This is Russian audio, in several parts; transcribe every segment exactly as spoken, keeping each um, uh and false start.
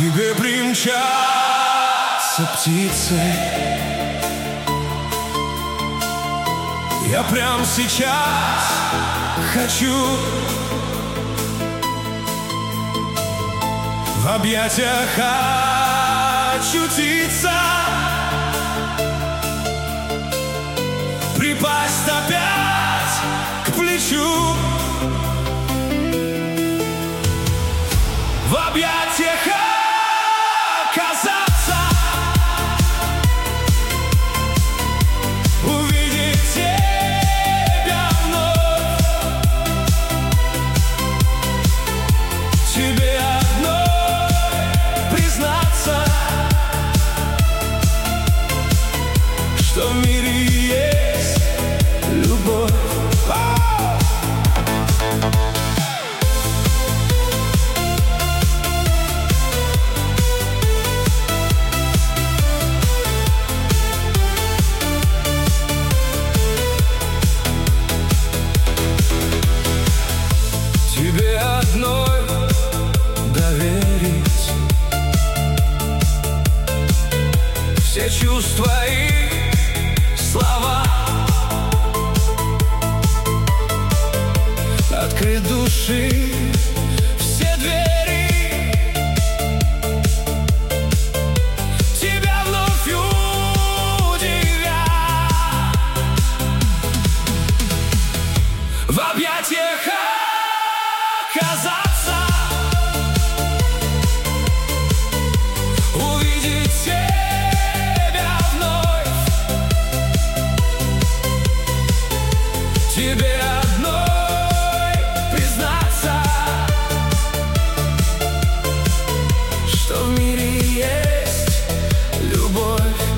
тебе примчатся птицы. Я прям сейчас хочу в объятиях очутиться, припасть опять к плечу, в объятиях оказаться, увидеть тебя вновь, тебе одной признаться, что в мире есть любовь. Тебе одной доверить все чувства и слова, открыть души все двери, тебя вновь удивя, в объятиях оказаться, увидеть тебя вновь, тебе одной признаться, что в мире есть любовь.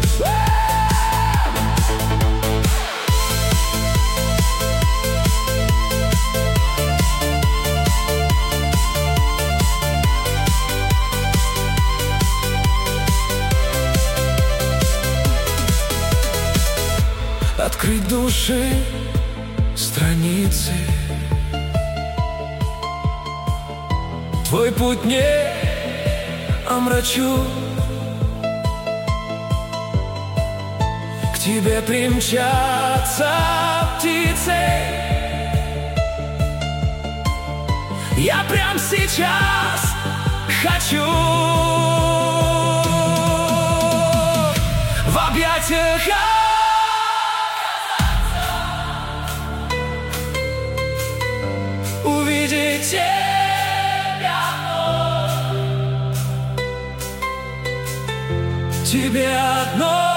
Открыть души страницы, твой путь не омрачу, к тебе примчатся птицы. Я прям сейчас хочу в объятиях увидеть тебя вновь, тебе одной